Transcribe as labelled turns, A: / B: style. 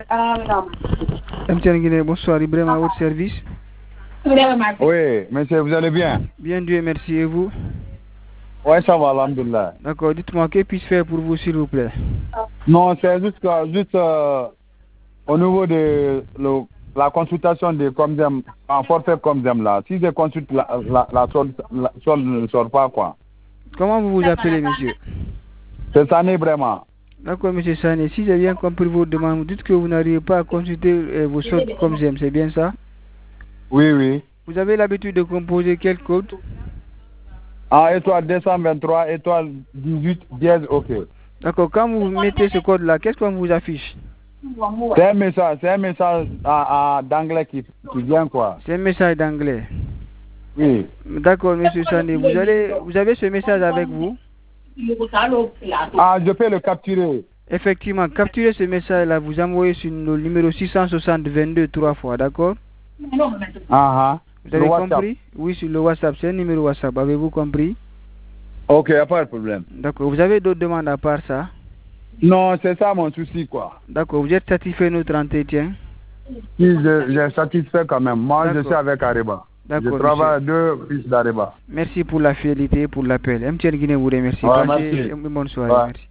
A: MTN Guinée, bonsoir, Ibrahim à votre service.
B: Oui, monsieur, vous allez bien?
A: Bien, Dieu merci, et vous?
B: Oui, ça va, alhamdoulilah.
A: D'accord, dites-moi, que puis-je faire pour vous, s'il vous plaît?
B: Non, c'est juste au niveau de la consultation de Comzem, en forfait Comzem là. Si je consulte la solde ne sort pas, quoi.
A: Comment vous vous appelez, monsieur?
B: C'est ça, vraiment.
A: D'accord, monsieur Sané, si j'ai bien compris vos demandes, vous dites que vous n'arrivez pas à consulter vos soldes comme j'aime, c'est bien ça?
B: Oui, oui.
A: Vous avez l'habitude de composer quel code?
B: Ah, étoile 223, étoile 18, dièse, ok.
A: D'accord, quand vous mettez ce code-là, qu'est-ce qu'on vous affiche?
B: C'est un message d'anglais qui vient, quoi.
A: C'est un message d'anglais.
B: Oui.
A: D'accord, monsieur Sané, vous avez ce message avec vous?
B: Ah, je peux le capturer.
A: Effectivement, capturez ce message-là, vous envoyez sur le numéro 660 22 3 fois, d'accord? Vous avez compris? Oui, sur le WhatsApp, c'est un numéro WhatsApp, avez-vous compris?
B: Ok, il n'y a pas de problème.
A: D'accord, vous avez d'autres demandes à part ça?
B: Non, c'est ça mon souci, quoi.
A: D'accord, vous êtes satisfait de notre entretien?
B: Si, je satisfait quand même. Moi, je suis avec Ariba. Je travaille à 2 fils d'Ariba.
A: Merci pour la fidélité et pour l'appel. MTN Guinée vous remercie.
B: Ouais,
A: Passez
B: merci.
A: une bonne soirée.
B: Ouais.
A: Merci.